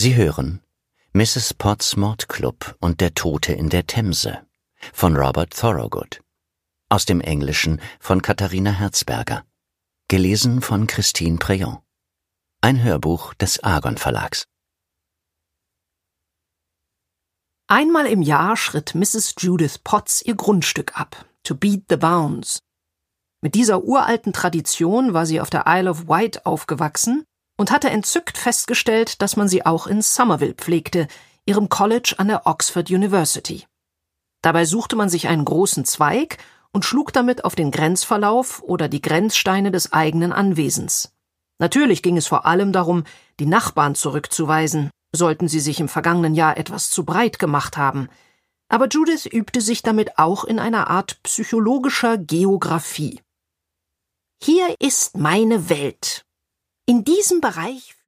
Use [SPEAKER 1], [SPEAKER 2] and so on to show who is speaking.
[SPEAKER 1] Sie hören Mrs. Potts Mordclub und der Tote in der Themse von Robert Thorogood. Aus dem Englischen von Katharina Herzberger. Gelesen von Christine Preyon. Ein Hörbuch des Argon Verlags.
[SPEAKER 2] Einmal im Jahr schritt Mrs. Judith Potts ihr Grundstück ab, to beat the bounds. Mit dieser uralten Tradition war sie auf der Isle of Wight aufgewachsen und hatte entzückt festgestellt, dass man sie auch in Somerville pflegte, ihrem College an der Oxford University. Dabei suchte man sich einen großen Zweig und schlug damit auf den Grenzverlauf oder die Grenzsteine des eigenen Anwesens. Natürlich ging es vor allem darum, die Nachbarn zurückzuweisen, sollten sie sich im vergangenen Jahr etwas zu breit gemacht haben. Aber Judith übte sich damit auch in einer Art psychologischer Geographie. Hier ist meine Welt. In diesem Bereich